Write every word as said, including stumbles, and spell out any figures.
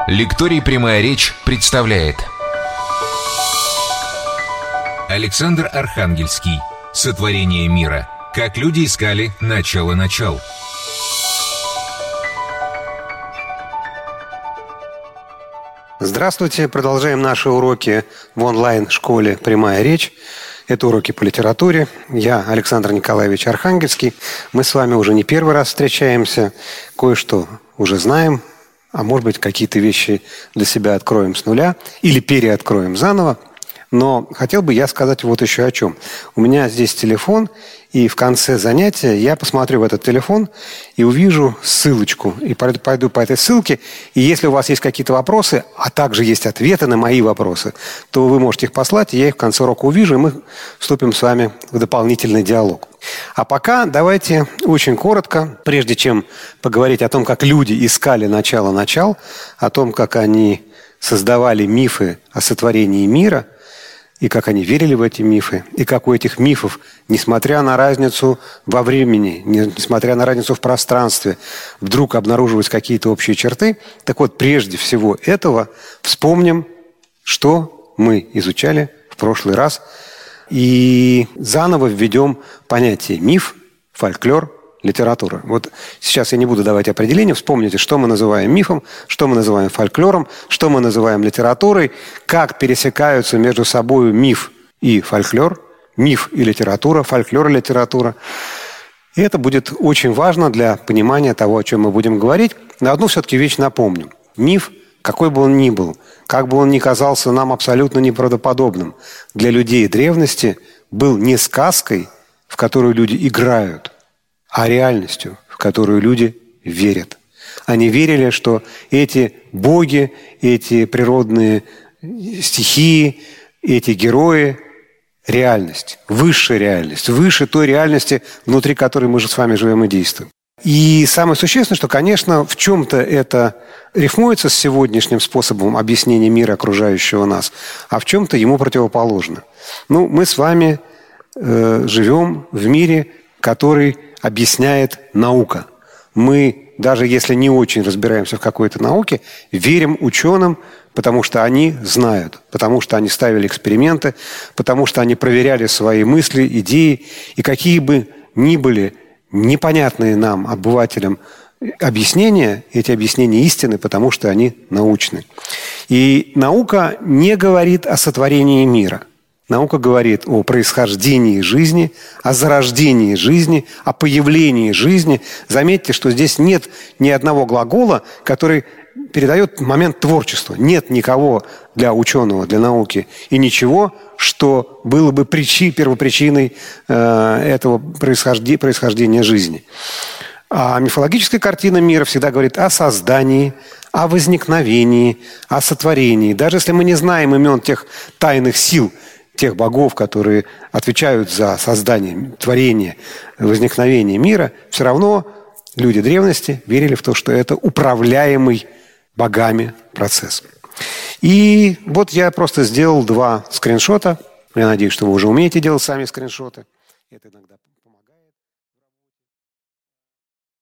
Лекторий «Прямая речь» представляет Александр Архангельский. Сотворение мира. Как люди искали начало начал. Здравствуйте. Продолжаем наши уроки в онлайн-школе «Прямая речь». Это уроки по литературе. Я Александр Николаевич Архангельский. Мы с вами уже не первый раз встречаемся. Кое-что уже знаем. А может быть, какие-то вещи для себя откроем с нуля или переоткроем заново. Но хотел бы я сказать вот еще о чем. У меня здесь телефон, и в конце занятия я посмотрю в этот телефон и увижу ссылочку. И пойду по этой ссылке. И если у вас есть какие-то вопросы, а также есть ответы на мои вопросы, то вы можете их послать, и я их в конце урока увижу, и мы вступим с вами в дополнительный диалог. А пока давайте очень коротко, прежде чем поговорить о том, как люди искали начало начал, о том, как они создавали мифы о сотворении мира, и как они верили в эти мифы, и как у этих мифов, несмотря на разницу во времени, несмотря на разницу в пространстве, вдруг обнаруживаются какие-то общие черты. Так вот, прежде всего этого вспомним, что мы изучали в прошлый раз, и заново введем понятие миф, фольклор, литература. Вот сейчас я не буду давать определения. Вспомните, что мы называем мифом, что мы называем фольклором, что мы называем литературой, как пересекаются между собой миф и фольклор, миф и литература, фольклор и литература. И это будет очень важно для понимания того, о чем мы будем говорить. Но одну все-таки вещь напомню. Миф, какой бы он ни был, как бы он ни казался нам абсолютно неправдоподобным, для людей древности был не сказкой, в которую люди играют, а реальностью, в которую люди верят. Они верили, что эти боги, эти природные стихии, эти герои – реальность, высшая реальность, выше той реальности, внутри которой мы же с вами живем и действуем. И самое существенное, что, конечно, в чем-то это рифмуется с сегодняшним способом объяснения мира окружающего нас, а в чем-то ему противоположно. Ну, мы с вами э, живем в мире, который объясняет наука. Мы, даже если не очень разбираемся в какой-то науке, верим ученым, потому что они знают, потому что они ставили эксперименты, потому что они проверяли свои мысли, идеи, и какие бы ни были непонятные нам, обывателям, объяснения, эти объяснения истины, потому что они научны. И наука не говорит о сотворении мира. Наука говорит о происхождении жизни, о зарождении жизни, о появлении жизни. Заметьте, что здесь нет ни одного глагола, который передает момент творчества. Нет никого для ученого, для науки, и ничего, что было бы причи, первопричиной э, этого происхождения, происхождения жизни. А мифологическая картина мира всегда говорит о создании, о возникновении, о сотворении. Даже если мы не знаем имен тех тайных сил, тех богов, которые отвечают за создание, творение, возникновение мира, все равно люди древности верили в то, что это управляемый богами процесс. И вот я просто сделал два скриншота. Я надеюсь, что вы уже умеете делать сами скриншоты. Это иногда